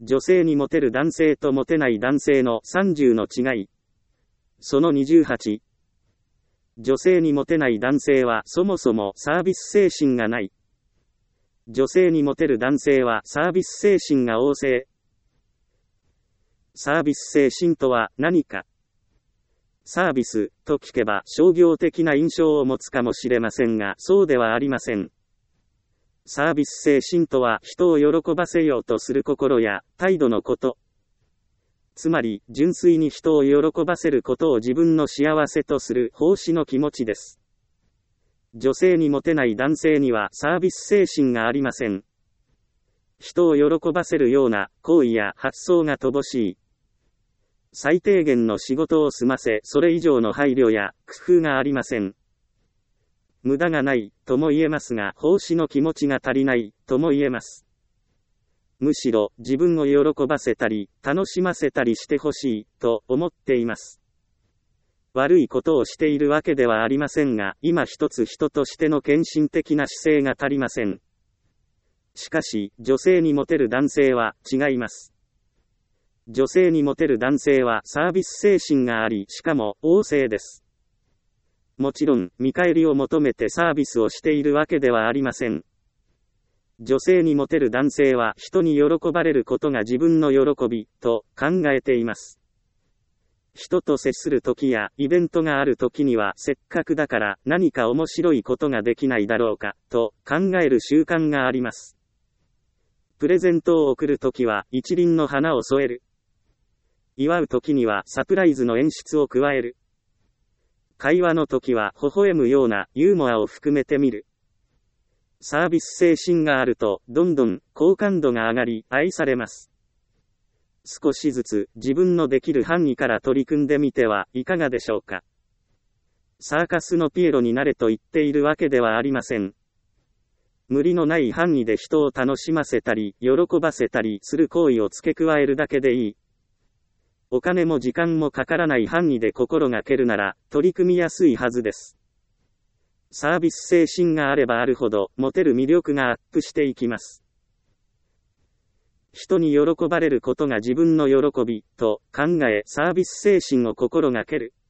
女性にモテる男性とモテない男性の30の違い。その28。女性にモテない男性はそもそもサービス精神がない。女性にモテる男性はサービス精神が旺盛。サービス精神とは何か。サービスと聞けば商業的な印象を持つかもしれませんが、そうではありません。サービス精神とは人を喜ばせようとする心や態度のこと。つまり、純粋に人を喜ばせることを自分の幸せとする奉仕の気持ちです。女性にモテない男性にはサービス精神がありません。人を喜ばせるような行為や発想が乏しい。最低限の仕事を済ませ、それ以上の配慮や工夫がありません。無駄がないとも言えますが、奉仕の気持ちが足りないとも言えます。むしろ自分を喜ばせたり、楽しませたりしてほしいと思っています。悪いことをしているわけではありませんが、今一つ人としての献身的な姿勢が足りません。しかし、女性にモテる男性は違います。女性にモテる男性はサービス精神があり、しかも旺盛です。もちろん、見返りを求めてサービスをしているわけではありません。女性にモテる男性は人に喜ばれることが自分の喜びと考えています。人と接するときやイベントがあるときにはせっかくだから何か面白いことができないだろうかと考える習慣があります。プレゼントを贈るときは一輪の花を添える。祝うときにはサプライズの演出を加える。会話のときは微笑むようなユーモアを含めてみる。サービス精神があると、どんどん好感度が上がり、愛されます。少しずつ自分のできる範囲から取り組んでみてはいかがでしょうか。サーカスのピエロになれと言っているわけではありません。無理のない範囲で人を楽しませたり、喜ばせたりする行為を付け加えるだけでいい。お金も時間もかからない範囲で心がけるなら、取り組みやすいはずです。サービス精神があればあるほど、モテる魅力がアップしていきます。人に喜ばれることが自分の喜び、と考え、サービス精神を心がける。